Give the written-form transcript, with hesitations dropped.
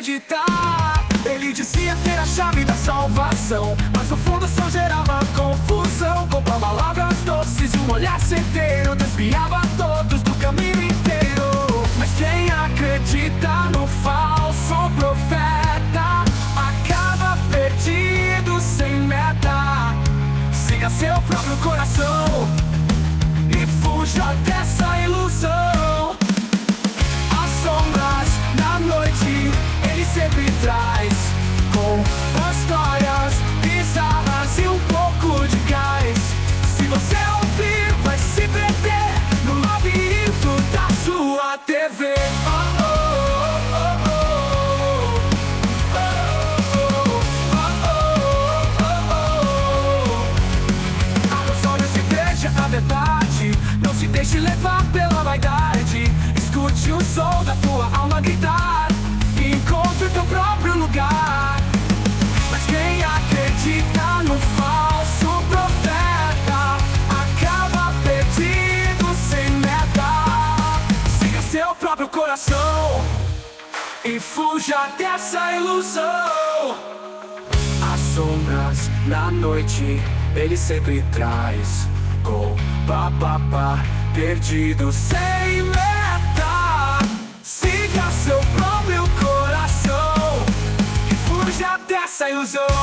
acreditar. Ele dizia ter a chave da salvação, mas no fundo só gerava confusão. Com palavras doces e um olhar certeiro, desviava todos do caminho inteiro. Mas quem acredita no falso profeta acaba perdido, sem meta. Siga seu próprio coração e fuja dessa ilusão. As sombras na noite ele sempre traz, com histórias bizarras e um pouco de gás. Se você ouvir, vai se perder no labirinto da sua TV. Abra os olhos e veja a verdade, não se deixe levar pela vaidade. Escute o som da tua alma gritar e encontre o teu próprio lugar. Mas quem acredita no falso profeta acaba perdido, sem meta. Siga seu próprio coração e fuja dessa ilusão. As sombras na noite ele sempre traz, com perdido, sem meta. Siga seu próprio coração e fuja dessa ilusão.